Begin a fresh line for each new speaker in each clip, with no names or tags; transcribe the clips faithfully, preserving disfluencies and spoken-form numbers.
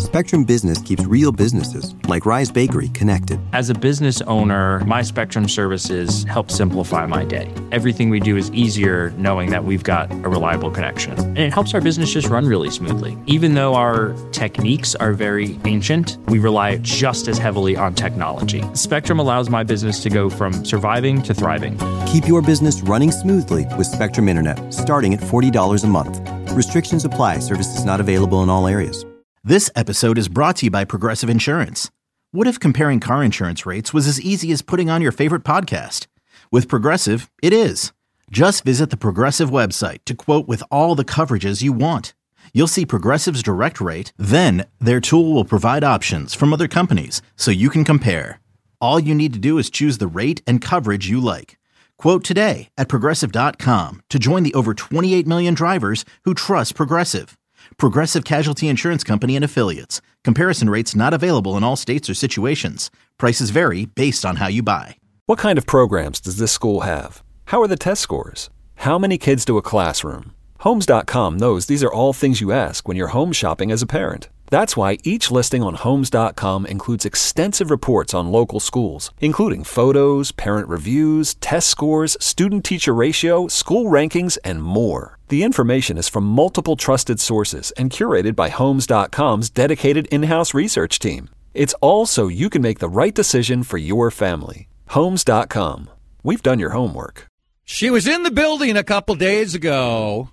Spectrum Business keeps real businesses, like Rise Bakery, connected.
As a business owner, my Spectrum services help simplify my day. Everything we do is easier knowing that we've got a reliable connection. And it helps our business just run really smoothly. Even though our techniques are very ancient, we rely just as heavily on technology. Spectrum allows my business to go from surviving to thriving.
Keep your business running smoothly with Spectrum Internet, starting at forty dollars a month. Restrictions apply. Services not available in all areas.
This episode is brought to you by Progressive Insurance. What if comparing car insurance rates was as easy as putting on your favorite podcast? With Progressive, it is. Just visit the Progressive website to quote with all the coverages you want. You'll see Progressive's direct rate, then their tool will provide options from other companies so you can compare. All you need to do is choose the rate and coverage you like. Quote today at Progressive dot com to join the over twenty-eight million drivers who trust Progressive. Progressive Casualty Insurance Company and Affiliates. Comparison rates not available in all states or situations. Prices vary based on how you buy.
What kind of programs does this school have? How are the test scores? How many kids do a classroom? Homes dot com knows these are all things you ask when you're home shopping as a parent. That's why each listing on Homes dot com includes extensive reports on local schools, including photos, parent reviews, test scores, student-teacher ratio, school rankings, and more. The information is from multiple trusted sources and curated by Homes dot com's dedicated in-house research team. It's all so you can make the right decision for your family. Homes dot com. We've done your homework.
She was in the building a couple days ago.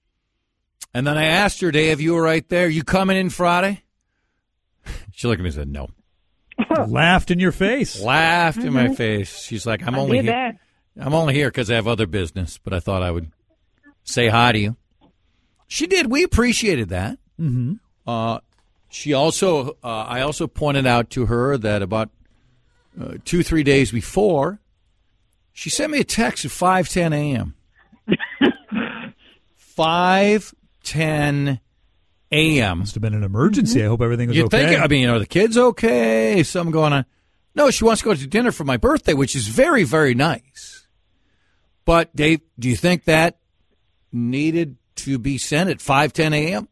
And then I asked her, Dave, you were right there. You coming in Friday? She looked at me and said, no.
Laughed in your face.
Laughed
mm-hmm.
in my face. She's like, I'm
I
only
did
here.
That.
I'm only here because I have other business, but I thought I would say hi to you. She did. We appreciated that.
Mm-hmm.
Uh, she also, uh, I also pointed out to her that about uh, two, three days before, she sent me a text at five ten a.m. five ten a.m.
Must have been an emergency. I hope everything was
You'd
okay.
think, I mean, are the kids okay? Something going on? No, she wants to go to dinner for my birthday, which is very, very nice. But, Dave, do you think that needed to be sent at five ten a.m.?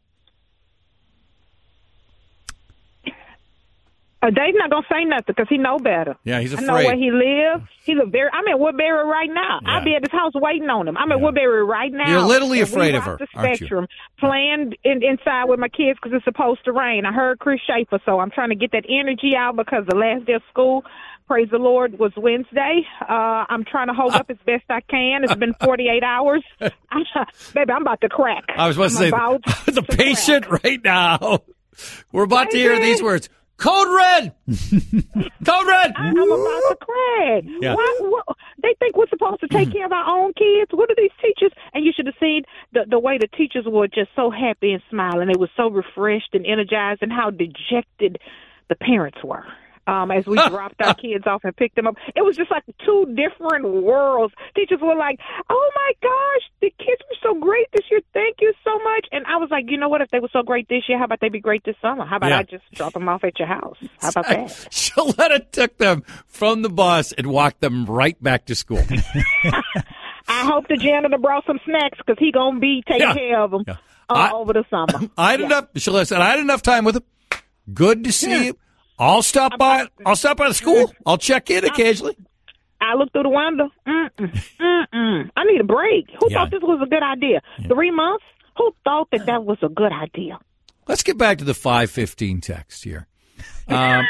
Uh, Dave's not going to say nothing because he know better.
Yeah, he's afraid.
I know where he lives. He live very. I'm in Woodbury right now.
Yeah.
I'll be at his house waiting on him. I'm at Woodbury right now.
You're literally
and
afraid
we
of her,
rock the
aren't you?
Spectrum, playing in, inside with my kids because it's supposed to rain. I heard Chris Schaefer, so I'm trying to get that energy out because the last day of school, praise the Lord, was Wednesday. Uh, I'm trying to hold up as best I can. It's been forty-eight hours. Baby, I'm about to crack.
I was about to say,
about
the
to
patient
crack.
right now. We're about to hear
Baby.
these words. Code red! Code red!
I, I'm about to crack.
Yeah.
What, what, they think we're supposed to take care of our own kids. What are these teachers? And you should have seen the, the way the teachers were just so happy and smiling. They were so refreshed and energized, and how dejected the parents were. Um, as we dropped our kids off and picked them up. It was just like two different worlds. Teachers were like, oh, my gosh, the kids were so great this year. Thank you so much. And I was like, you know what? If they were so great this year, how about they be great this summer? How about
Yeah.
I just drop them off at your house? How about that?
Shaletta took them from the bus and walked them right back to school.
I hope the janitor brought some snacks because he going to be taking
Yeah.
care of them
Yeah.
uh,
I-
over the summer.
I had
Yeah.
enough. Shaletta said, I had enough time with him. Good to see
Yeah.
you. I'll stop by. I'll stop by the school. I'll check in occasionally.
I looked through the window. Mm-mm, mm-mm. I need a break. Who
Yeah.
thought this was a good idea? Three months? Who thought that that was a good idea?
Let's get back to the five fifteen text here. Um,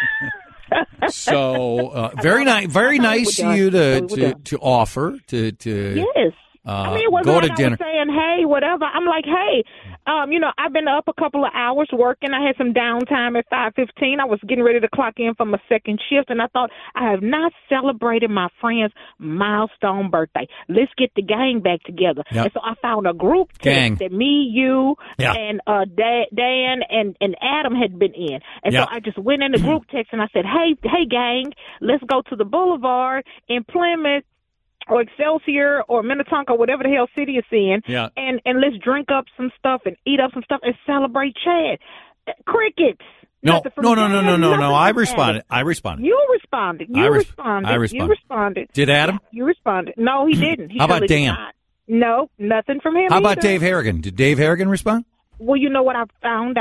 so uh, very nice, very nice of you to, to, to offer to to
Yes.
uh,
I mean, it wasn't
go
like
to
I
dinner.
was saying, hey, whatever. I'm like, hey, um, you know, I've been up a couple of hours working. I had some downtime at five fifteen. I was getting ready to clock in for my second shift, and I thought, I have not celebrated my friend's milestone birthday. Let's get the gang back together.
Yep.
And so I found a group
Gang.
text that me, you,
Yeah.
and uh, Da- Dan and, and Adam had been in. And
Yep.
so I just went in the group text, and I said, hey, hey, gang, let's go to the boulevard in Plymouth or Excelsior or Minnetonka, whatever the hell city it's in,
Yeah.
and, and let's drink up some stuff and eat up some stuff and celebrate Chad. Uh, Crickets.
No,
Nothing from
no, no, no, no,
Chad,
no,
nothing
no. I
from
responded.
Adam.
I responded.
You responded. You
I res-
responded.
I responded.
You responded.
Did Adam?
You responded. No, he didn't. He
How about
surely did
Dan?
not. No, nothing from him
How about
either.
Dave Harrigan? Did Dave Harrigan respond?
Well, you know what I found out?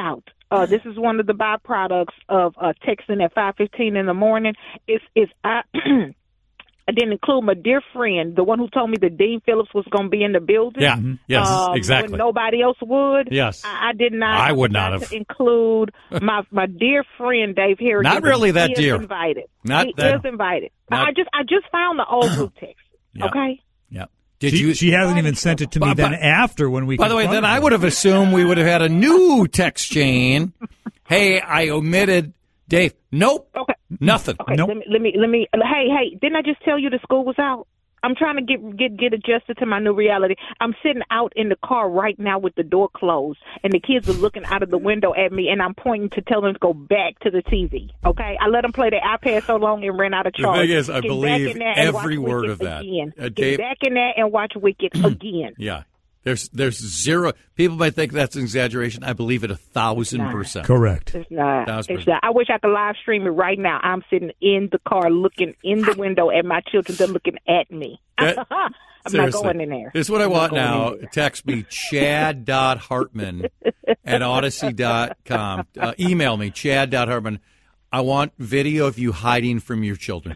Uh, this is one of the byproducts of uh, texting at five fifteen in the morning. Is is I. I didn't include my dear friend, the one who told me that Dean Phillips was going to be in the building.
Yeah, mm-hmm. yes,
um,
exactly.
When nobody else would.
Yes.
I, I did not.
I would not
to
have.
include my, my dear friend, Dave Harrigan.
Not really that
he
dear.
Is invited.
Not
he
that,
is invited.
not,
I just I just found the old group text,
yeah.
okay?
Yeah. Did
she,
you?
She hasn't even sent it to me
But-
then
but-
after when we
By the way, then
confronted
I
her.
would have assumed we would have had a new text chain. Hey, I omitted Dave. Nope.
Okay.
Nothing.
Okay,
Nope.
let me let me let me. Hey, hey! Didn't I just tell you the school was out? I'm trying to get get get adjusted to my new reality. I'm sitting out in the car right now with the door closed, and the kids are looking out of the window at me, and I'm pointing to tell them to go back to the T V. Okay, I let them play their iPad so long it ran out of
The
charge.
thing is, I
Get
believe
back in there and
every
watch
word
Wicked
of that.
Again.
Uh,
Get
Dave-
back in there and watch Wicked again.
Yeah. There's there's zero. People might think that's an exaggeration. I believe it a thousand
Nah.
percent.
Correct.
It's not.
Thousand
It's
percent.
not. I wish I could live stream it right now. I'm sitting in the car looking in the window at my children. They're looking at me.
That-
I'm
Seriously.
not going in there.
This is what I
I'm not
want
going
now.
in there.
Text me, chad dot hartman at odyssey dot com. Uh, email me, chad dot hartman. I want video of you hiding from your children.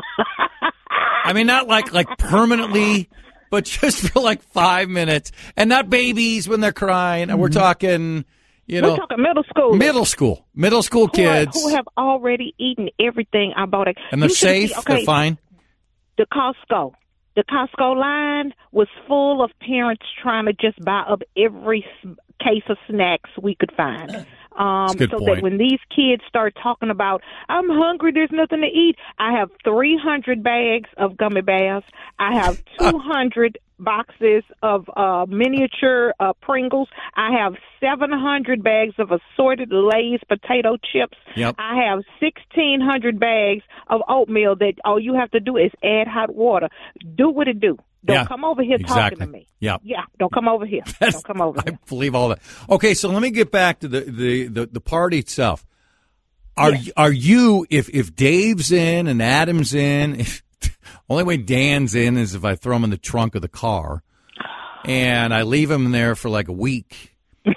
I mean, not like like permanently, but just for like five minutes. And not babies when they're crying. And we're talking, you know,
We're talking middle school.
middle school. Middle school
who are-
kids.
who have already eaten everything I bought.
And they're
You should see-
safe.
okay,
They're fine.
The Costco. The Costco line was full of parents trying to just buy up every s- case of snacks we could find. Um,
That's a good
so
point.
that when these kids start talking about, I'm hungry, there's nothing to eat, I have three hundred bags of gummy bears. I have two hundred boxes of uh, miniature uh, Pringles. I have seven hundred bags of assorted Lay's potato chips.
Yep.
I have sixteen hundred bags of oatmeal that all you have to do is add hot water. Do what it do. Don't
Yeah,
come over here
exactly.
talking to me.
Yeah.
Yeah, don't come over here. Don't come over
I
here.
believe all that. Okay, so let me get back to the the, the, the party itself. Are are you if if Dave's in and Adam's in? If, only way Dan's in is if I throw him in the trunk of the car, and I leave him there for like a week,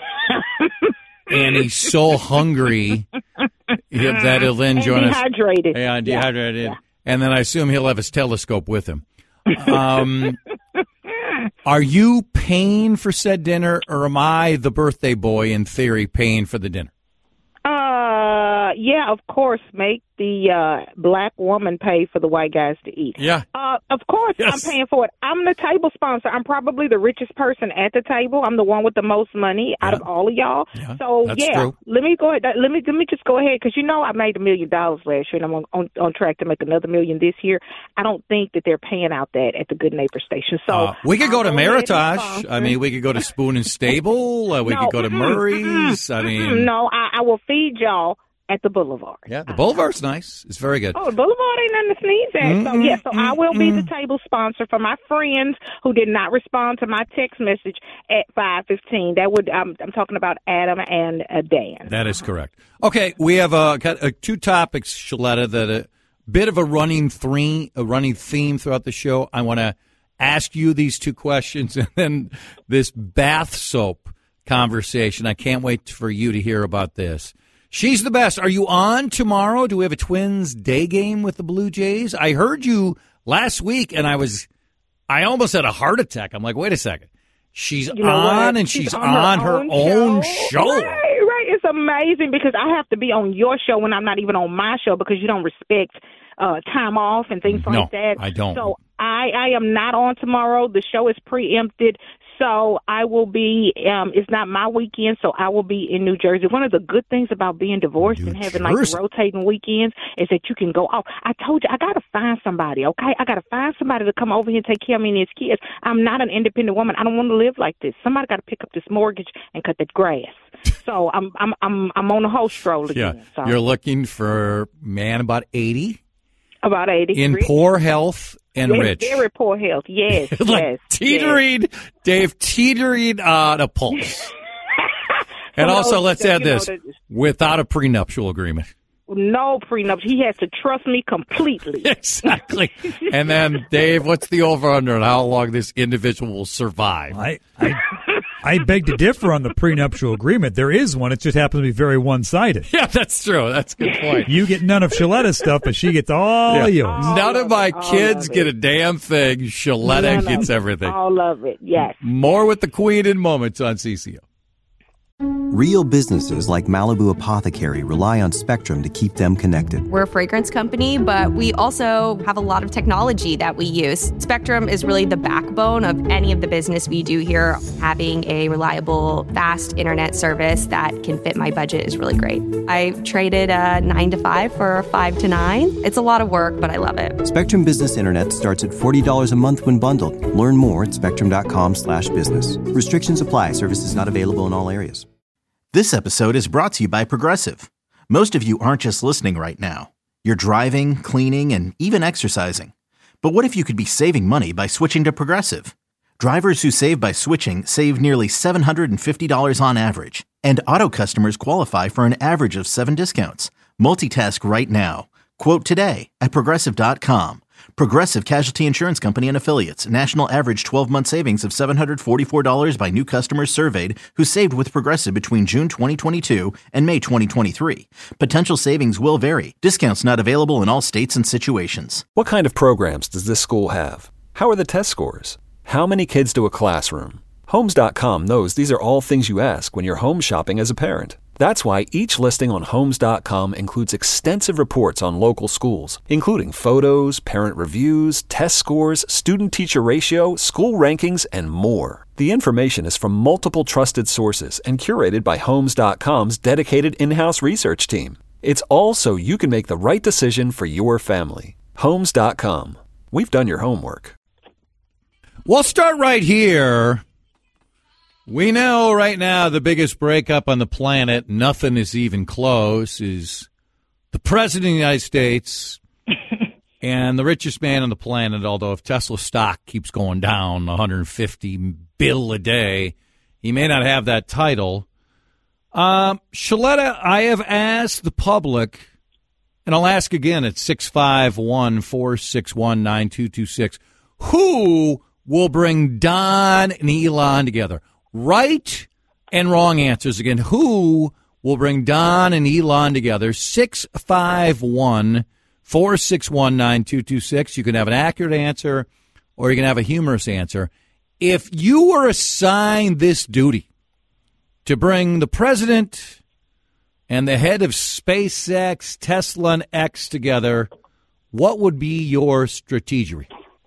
and he's so hungry that he'll then
And
join us.
dehydrated.
Yeah, dehydrated.
Yeah.
And then I assume he'll have his telescope with him. Um, are you paying for said dinner, or am I the birthday boy in theory paying for the dinner?
Uh, yeah, of course. Make the uh, black woman pay for the white guys to eat.
Yeah.
Uh, of course,
Yes.
I'm paying for it. I'm the table sponsor. I'm probably the richest person at the table. I'm the one with the most money out
Yeah.
of all of y'all.
Yeah,
so
that's
yeah,
true.
let me go ahead. Let me let me just go ahead because you know I made a million dollars last year, and I'm on, on on track to make another million this year. I don't think that they're paying out that at the Good Neighbor Station. So
Uh, we could go
I'll
to
ahead and
Meritage.
sponsor.
I mean, we could go to Spoon and Stable. Uh, we
No,
could go to
mm-mm,
Murray's. I
mm-mm,
mean,
no, I, I will feed y'all at the Boulevard.
yeah, the Boulevard's nice. It's very good.
Oh, the Boulevard ain't nothing to sneeze at. So, yeah, so I will be the table sponsor for my friends who did not respond to my text message at five fifteen. That would I'm, I'm talking about Adam and uh, Dan.
That is correct. Okay, we have uh, got, uh, two topics, Shaletta, that a bit of a running theme, a running theme throughout the show. I want to ask you these two questions, and then this bath soap conversation. I can't wait for you to hear about this. She's the best. Are you on tomorrow? Do we have a Twins day game with the Blue Jays? I heard you last week, and I was, I almost had a heart attack. I'm like, wait a second. She's
You know
on,
what?
and she's, on, her,
own
own show.
Right, right. It's amazing because I have to be on your show when I'm not even on my show because you don't respect uh, time off and things
No,
like that.
I don't.
So I, I am not on tomorrow. The show is preempted. So I will be, um, it's not my weekend, so I will be in New Jersey. One of the good things about being divorced
New
and having
Jersey.
like rotating weekends is that you can go off. I told you, I got to find somebody, okay? I got to find somebody to come over here and take care of me and his kids. I'm not an independent woman. I don't want to live like this. Somebody got to pick up this mortgage and cut that grass. So I'm I'm I'm I'm on a whole stroll again.
Yeah,
So
you're looking for man about eighty
about eighty.
in
Rich.
poor health and
Yes,
rich,
very poor health. Yes,
like
yes,
teetering, Dave, teetering on a pulse. And
For
also,
those
let's
that,
add
you know,
this:
that-
without a prenuptial agreement.
No prenup. He has to trust me completely.
Exactly. And then, Dave, what's the over under on how long this individual will survive?
I, I I beg to differ on the prenuptial agreement. There is one. It just happens to be very one-sided.
Yeah, that's true. That's a good point.
You get none of Shalletta's stuff, but she gets all
Yeah.
yours.
All
None of
of
my
it, all
kids
of
get
it.
a damn thing. Shaletta
None of
gets
it.
everything.
All of it, yes.
More with the Queen in moments on C C O.
Real businesses like Malibu Apothecary rely on Spectrum to keep them connected.
We're a fragrance company, but we also have a lot of technology that we use. Spectrum is really the backbone of any of the business we do here. Having a reliable, fast internet service that can fit my budget is really great. I traded a nine to five for a five to nine. It's a lot of work, but I love it.
Spectrum Business Internet starts at forty dollars a month when bundled. Learn more at spectrum.com slash business. Restrictions apply. Services not available in all areas.
This episode is brought to you by Progressive. Most of you aren't just listening right now. You're driving, cleaning, and even exercising. But what if you could be saving money by switching to Progressive? Drivers who save by switching save nearly seven hundred fifty dollars on average. And auto customers qualify for an average of seven discounts. Multitask right now. Quote today at Progressive dot com. Progressive Casualty Insurance Company and Affiliates. National average twelve-month savings of seven hundred forty-four dollars by new customers surveyed who saved with Progressive between June twenty twenty-two and May twenty twenty-three. Potential savings will vary. Discounts not available in all states and situations.
What kind of programs does this school have? How are the test scores? How many kids do a classroom? Homes dot com knows these are all things you ask when you're home shopping as a parent. That's why each listing on Homes dot com includes extensive reports on local schools, including photos, parent reviews, test scores, student-teacher ratio, school rankings, and more. The information is from multiple trusted sources and curated by Homes dot com's dedicated in-house research team. It's all so you can make the right decision for your family. Homes dot com. We've done your homework.
We'll start right here. We know right now the biggest breakup on the planet, nothing is even close, is the President of the United States and the richest man on the planet, although if Tesla stock keeps going down one hundred fifty bill a day, he may not have that title. Um, Shaletta, I have asked the public, and I'll ask again at six five one, four six one, nine two two six, who will bring Don and Elon together? Right and wrong answers. Again, who will bring Don and Elon together? six five one, four six one, nine two two six. You can have an accurate answer or you can have a humorous answer. If you were assigned this duty to bring the president and the head of SpaceX, Tesla, and X together, what would be your strategy?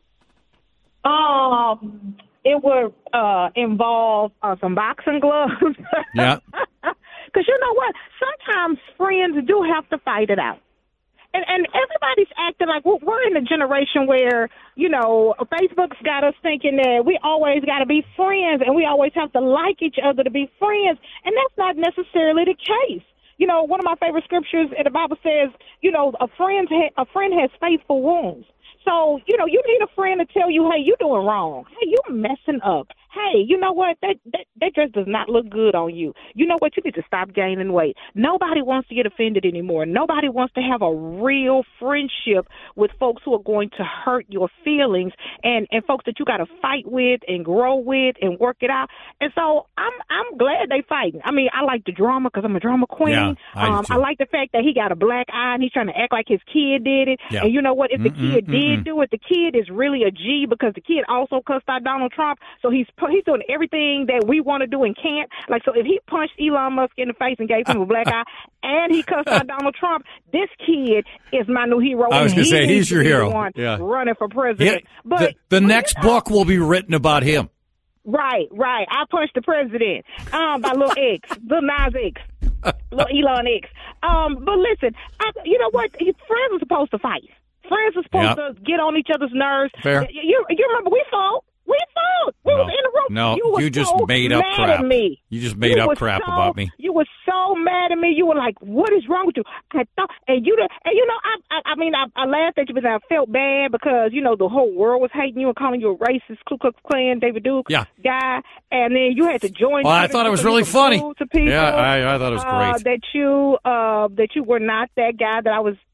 Um, it would uh, involve uh, some boxing gloves.
Yeah.
Because you know what? Sometimes friends do have to fight it out. And, and everybody's acting like we're, we're in a generation where, you know, Facebook's got us thinking that we always got to be friends and we always have to like each other to be friends. And that's not necessarily the case. You know, one of my favorite scriptures in the Bible says, you know, a friend ha- a friend has faithful wounds. So, you know, you need a friend to tell you, hey, you're doing wrong. Hey, you're messing up. Hey, you know what? That, that that dress does not look good on you. You know what? You need to stop gaining weight. Nobody wants to get offended anymore. Nobody wants to have a real friendship with folks who are going to hurt your feelings and, and folks that you got to fight with and grow with and work it out. And so I'm I'm glad they fighting. I mean, I like the drama because I'm a drama queen.
Yeah, I,
um, I like the fact that he got a black eye and he's trying to act like his kid did it.
Yeah.
And you know what? If the
Mm-mm,
kid did
mm-mm.
do it, the kid is really a G because the kid also cussed out Donald Trump. So he's he's doing everything that we want to do and can't. Like, so if he punched Elon Musk in the face and gave him a black eye and he cussed out Donald Trump, this kid is my new hero.
I was
and
gonna say,
he
he's
needs
your
to be the
hero.
one
Yeah.
running for president.
Yeah,
but
the, the
but,
next
you know,
book will be written about him.
Right, right. I punched the president um, by Lil X, Lil Nas X, Lil Elon X. Um, but listen, I, you know what? Friends are supposed to fight. Friends are supposed
Yep.
to get on each other's nerves.
Fair.
You, you, you remember we fought. We fought. We
No.
was in the room.
No,
you, were
you just
so
made up
mad
crap.
At me.
You just made
You
up
were
crap
so-
about me.
You were so mad at me. You were like, "What is wrong with you?" I thought, and you, and you know, I, I, I mean, I, I laughed at you, but I felt bad because you know the whole world was hating you and calling you a racist, Ku Klux Klan, David Duke
Yeah.
guy, and then you had to join.
Well, I
Twitter
thought it was
because you
really
were
funny.
rude To people,
Yeah, I, I thought it was
uh,
great.
that you, uh, that you were not that guy that I was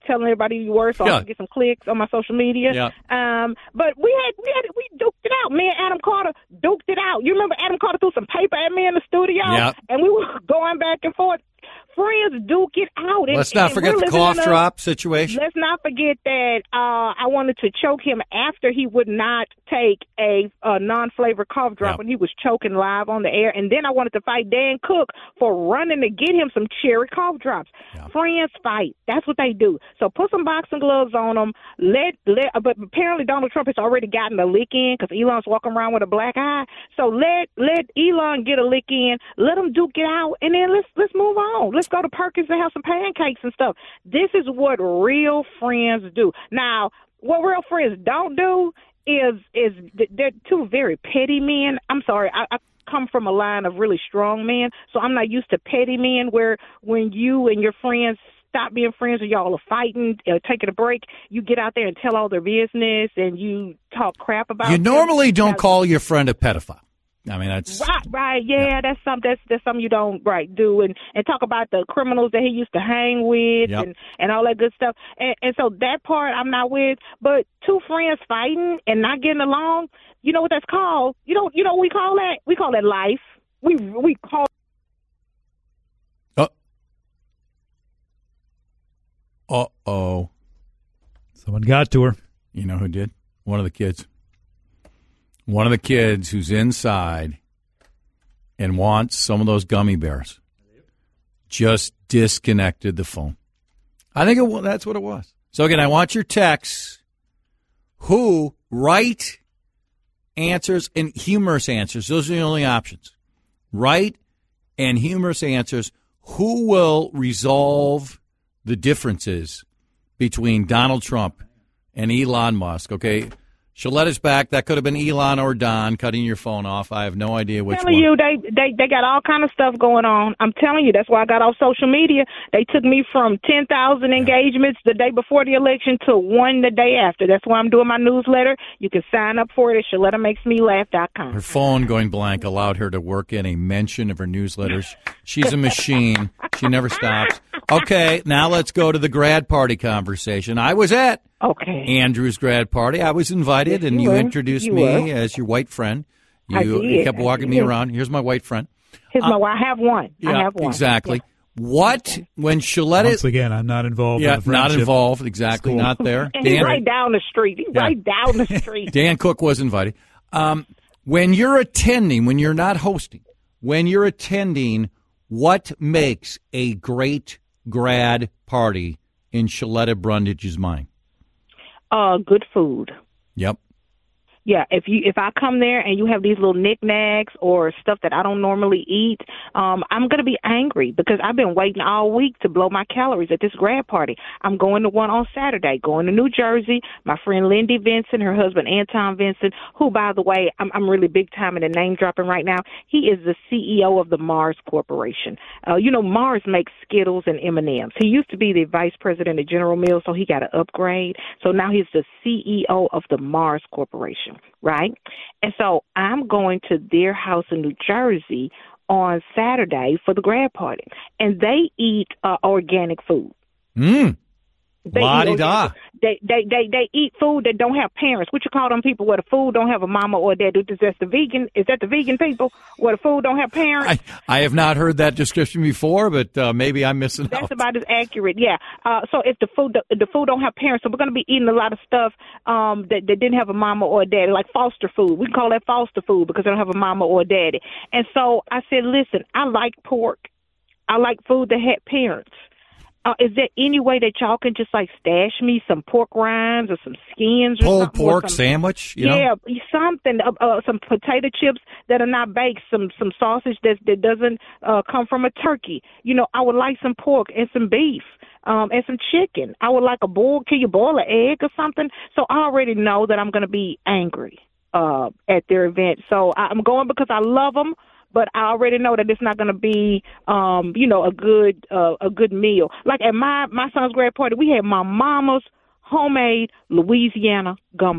telling everybody you were so
Yeah.
I could get some clicks on my social media.
Yeah.
Um, but we had we had we duked it out. Me and Adam Carter duked it out. You remember Adam Carter threw some paper at me in the studio,
Yeah.
and we were going back and forth. Friends duke it out. And,
Let's not
and
forget
we're
the
living
cough
in a-
drop situation.
Let's not forget that uh, I wanted to choke him after he would not take a, a non-flavored cough drop
Yeah.
when he was choking live on the air. And then I wanted to fight Dan Cook for running to get him some cherry cough drops.
Yeah.
Friends fight. That's what they do. So put some boxing gloves on them. Let, let, but apparently Donald Trump has already gotten a lick in because Elon's walking around with a black eye. So let let Elon get a lick in. Let him duke it out, and then let's let's move on. Let's go to Perkins and have some pancakes and stuff. This is what real friends do. Now, what real friends don't do is is they're two very petty men. I'm sorry, I, I come from a line of really strong men, so I'm not used to petty men where when you and your friends stop being friends or y'all are fighting, uh, taking a break, you get out there and tell all their business and you talk crap about
You
them.
normally don't
Because-
call your friend a pedophile. I mean, that's
Right, right, yeah, yeah, that's something that's that's something you don't right do, and and talk about the criminals that he used to hang with,
Yep.
and and all that good stuff, and and so that part I'm not with. But two friends fighting and not getting along, you know what that's called? You know, you know what we call that? We call that life. We we call.
Uh oh.
Someone got to her.
You know who did? One of the kids. One of the kids who's inside and wants some of those gummy bears just disconnected the phone. I think it, wa- that's what it was. So, again, I want your texts. Who right answers and humorous answers. Those are the only options. Right and humorous answers. Who will resolve the differences between Donald Trump and Elon Musk? Okay. Shaletta's back. That could have been Elon or Don cutting your phone off. I have no idea which
I'm telling
one.
you, they, they they got all kind of stuff going on. I'm telling you, that's why I got off social media. They took me from ten thousand engagements the day before the election to one the day after. That's why I'm doing my newsletter. You can sign up for it at Shaletta Makes Me Laugh dot com.
Her phone going blank allowed her to work in a mention of her newsletters. She's a machine. She never stops. Okay, now let's go to the grad party conversation. I was at
Okay.
Andrew's grad party. I was invited,
Yes,
and
you
you
were.
introduced
You
me
were.
as your white friend. You,
I
you
did.
kept
I
walking me
did.
around. Here's my white friend.
Here's my. I have one. I
Yeah,
have one.
exactly. What when Shaletta?
Once again, I'm not involved
Yeah,
in the
not
friendship.
involved. Exactly,
Cool.
not there.
And he's
Dan,
right down the street. He's
Yeah.
right down the street.
Dan Cook was invited. Um, when you're attending, when you're not hosting, when you're attending, what makes a great grad party in Shaletta Brundage's mind?
Uh, good food.
Yep.
Yeah, if you if I come there and you have these little knickknacks or stuff that I don't normally eat, um, I'm gonna be angry because I've been waiting all week to blow my calories at this grad party. I'm going to one on Saturday, going to New Jersey. My friend Lindy Vincent, her husband Anton Vincent, who by the way, I'm I'm really big time in the name dropping right now. He is the C E O of the Mars Corporation. Uh, you know, Mars makes Skittles and M and M's. He used to be the vice president of General Mills, so he got an upgrade. So now he's the C E O of the Mars Corporation. Right? And so I'm going to their house in New Jersey on Saturday for the grad party. And they eat uh, organic food.
Mm.
They eat
La-di-da.
organic- They, they they they eat food that don't have parents. What you call them people where the food don't have a mama or a dad? Is that the vegan? Is that the vegan people where the food don't have parents?
I, I have not heard that description before, but uh, maybe I'm missing
That's
out.
about as accurate, yeah. Uh, so if the food the, the food don't have parents, so we're going to be eating a lot of stuff um, that, that didn't have a mama or a daddy, like foster food. We can call that foster food because they don't have a mama or a daddy. And so I said, listen, I like pork. I like food that had parents. Uh, is there any way that y'all can just like stash me some pork rinds or some skins or
Pulled
something? or
pork
some-
sandwich, you
yeah,
know?
something. Uh, uh, some potato chips that are not baked. Some some sausage that that doesn't uh, come from a turkey. You know, I would like some pork and some beef. Um, and some chicken. I would like a boil. Can you boil an egg or something? So I already know that I'm going to be angry uh, at their event. So I'm going because I love them. But I already know that it's not going to be, um, you know, a good uh, a good meal. Like at my, my son's grad party, we had my mama's homemade Louisiana gumbo.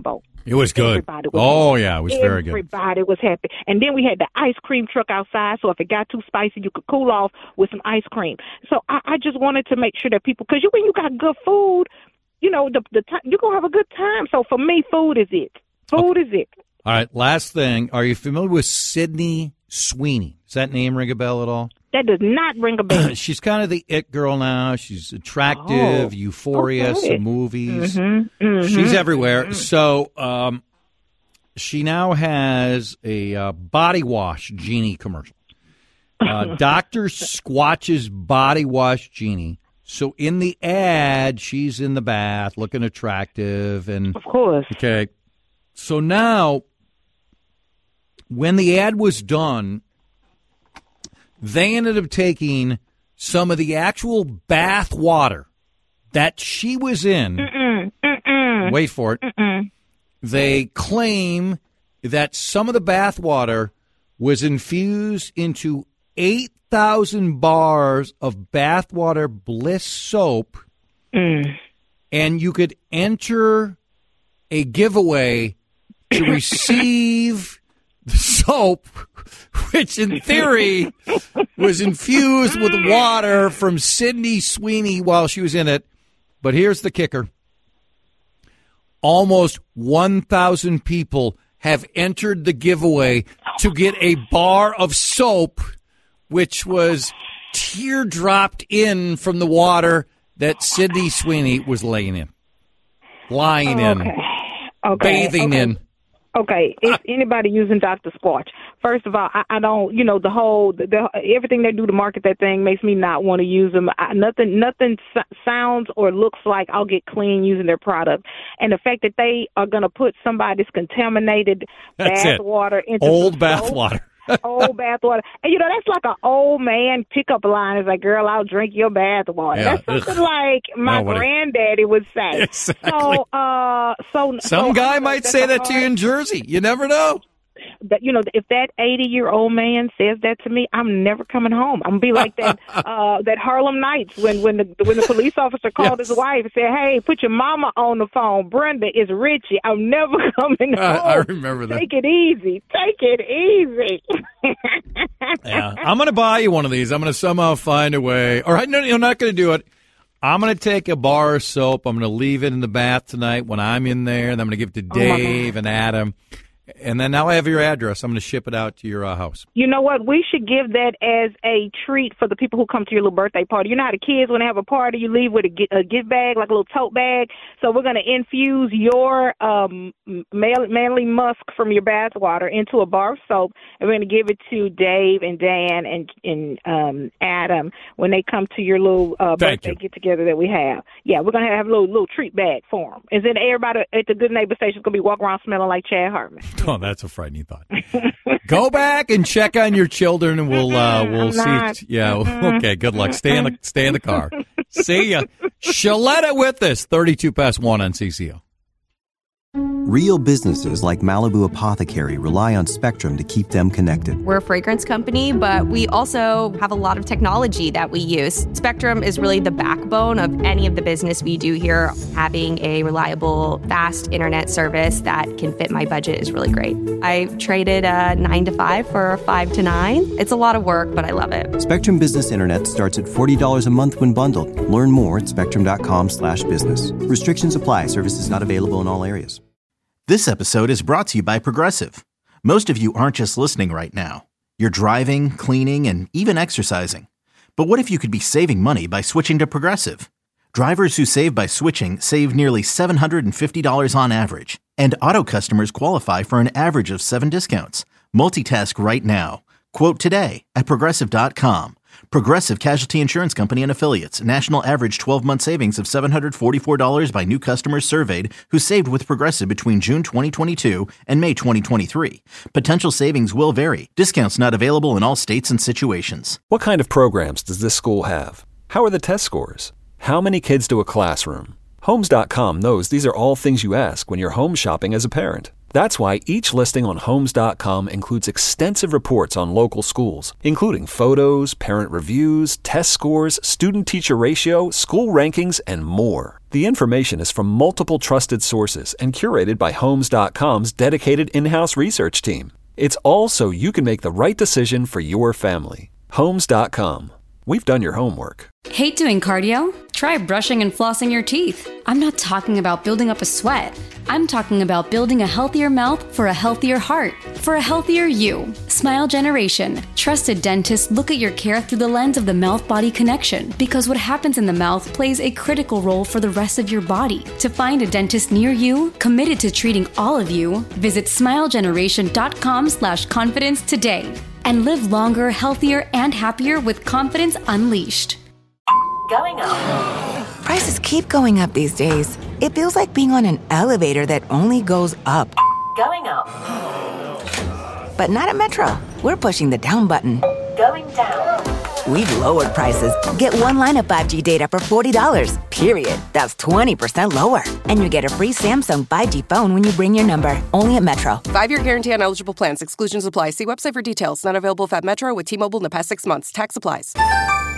It was good.
Everybody was
oh,
happy.
yeah, it was very good.
Everybody was happy. And then we had the ice cream truck outside, so if it got too spicy, you could cool off with some ice cream. So I, I just wanted to make sure that people, because you, when you got good food, you know, the, the time, you're going to have a good time. So for me, food is it. Food okay. is it.
All right, last thing. Are you familiar with Sydney Sweeney? Does that name ring a bell at all?
That does not ring a bell.
She's kind of the it girl now. She's attractive, oh, Euphoria, okay. some movies.
Mm-hmm, mm-hmm,
She's everywhere.
Mm-hmm.
So um, she now has a uh, body wash Genie commercial. Uh, Doctor Squatch's Body Wash Genie. So in the ad, she's in the bath looking attractive. And
of course.
Okay. So now, when the ad was done, they ended up taking some of the actual bath water that she was in.
Mm-mm, mm-mm,
wait for it.
Mm-mm.
They claim that some of the bath water was infused into eight thousand bars of bathwater Bliss soap,
mm.
and you could enter a giveaway to receive the soap, which in theory was infused with water from Sydney Sweeney while she was in it. But here's the kicker. Almost one thousand people have entered the giveaway to get a bar of soap, which was teardropped in from the water that Sydney Sweeney was laying in, lying
okay.
in,
okay.
bathing
okay.
in.
Okay, if anybody using Doctor Squatch, first of all, I, I don't, you know, the whole, the, the everything they do to market that thing makes me not want to use them. I, nothing, nothing s- sounds or looks like I'll get clean using their product. And the fact that they are going to put somebody's contaminated bath water into
old bath water.
old bath water. And, you know, that's like an old man pickup line. It's like, girl, I'll drink your bath water. Yeah. That's something like my
Nobody.
granddaddy would say.
Exactly.
So, uh, so
Some
so,
guy might say that to you in Jersey. You never know.
That, you know, if that eighty-year-old man says that to me, I'm never coming home. I'm gonna be like that uh, that Harlem Nights when when the when the police officer called yes. his wife and said, "Hey, put your mama on the phone. Brenda is Richie. I'm never coming home."
I, I remember that.
Take it easy. Take it easy.
Yeah, I'm gonna buy you one of these. I'm gonna somehow find a way. All right, no, you're not gonna do it. I'm going to take a bar of soap. I'm going to leave it in the bath tonight when I'm in there, and I'm going to give it to Dave oh and Adam. And then now I have your address. I'm going to ship it out to your uh, house.
You know what? We should give that as a treat for the people who come to your little birthday party. You know how the kids, when they have a party, you leave with a, a gift bag, like a little tote bag. So we're going to infuse your um, male, manly musk from your bath water into a bar of soap, and we're going to give it to Dave and Dan and, and um, Adam when they come to your little uh, birthday get-together that we have. Yeah, we're going to have a little, little treat bag for them. And then everybody at the Good Neighbor Station is going to be walking around smelling like Chad Hartman.
Oh, that's a frightening thought. Go back and check on your children, and we'll uh, we'll
I'm
see.
not.
Yeah, okay. Good luck. Stay in the stay in the car. See ya. Shaletta with us. Thirty-two past one on C C O.
Real businesses like Malibu Apothecary rely on Spectrum to keep them connected.
We're a fragrance company, but we also have a lot of technology that we use. Spectrum is really the backbone of any of the business we do here. Having a reliable, fast internet service that can fit my budget is really great. I traded a nine to five for a five to nine. It's a lot of work, but I love it.
Spectrum Business Internet starts at forty dollars a month when bundled. Learn more at spectrum.com slash business. Restrictions apply. Services not available in all areas.
This episode is brought to you by Progressive. Most of you aren't just listening right now. You're driving, cleaning, and even exercising. But what if you could be saving money by switching to Progressive? Drivers who save by switching save nearly seven hundred fifty dollars on average. And auto customers qualify for an average of seven discounts. Multitask right now. Quote today at Progressive dot com. Progressive Casualty Insurance Company and Affiliates. National average twelve-month savings of seven hundred forty-four dollars by new customers surveyed who saved with Progressive between June twenty twenty-two and May twenty twenty-three. Potential savings will vary. Discounts not available in all states and situations.
What kind of programs does this school have? How are the test scores? How many kids do a classroom? Homes dot com knows these are all things you ask when you're home shopping as a parent. That's why each listing on Homes dot com includes extensive reports on local schools, including photos, parent reviews, test scores, student-teacher ratio, school rankings, and more. The information is from multiple trusted sources and curated by Homes dot com's dedicated in-house research team. It's all so you can make the right decision for your family. Homes dot com. We've done your homework.
Hate doing cardio? Try brushing and flossing your teeth. I'm not talking about building up a sweat. I'm talking about building a healthier mouth for a healthier heart, for a healthier you. Smile Generation. Trusted dentists look at your care through the lens of the mouth-body connection, because what happens in the mouth plays a critical role for the rest of your body. To find a dentist near you, committed to treating all of you, visit smile generation dot com slash confidence today. And live longer, healthier, and happier with confidence unleashed.
Going up. Prices keep going up these days. It feels like being on an elevator that only goes up. Going up. But not at Metro. We're pushing the down button. Going down. We've lowered prices. Get one line of five G data for forty dollars, period. That's twenty percent lower. And you get a free Samsung five G phone when you bring your number. Only at Metro.
Five-year guarantee on eligible plans. Exclusions apply. See website for details. Not available if at Metro with T-Mobile in the past six months. Tax applies.